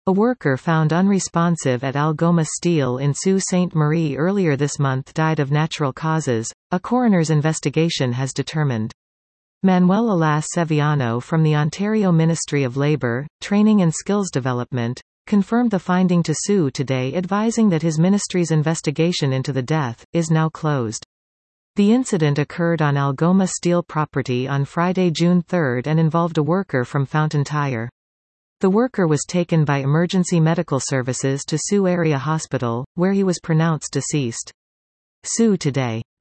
A worker found unresponsive at Algoma Steel in Sault Ste. Marie earlier this month died of natural causes, a coroner's investigation has determined. Manuel Alas Sevillano from the Ontario Ministry of Labour, Training and Skills Development, confirmed the finding to Sault today, advising that his ministry's investigation into the death is now closed. The incident occurred on Algoma Steel property on Friday, June 3 and involved a worker from Fountain Tire. The worker was taken by emergency medical services to Sault Area Hospital, where he was pronounced deceased. Sault today.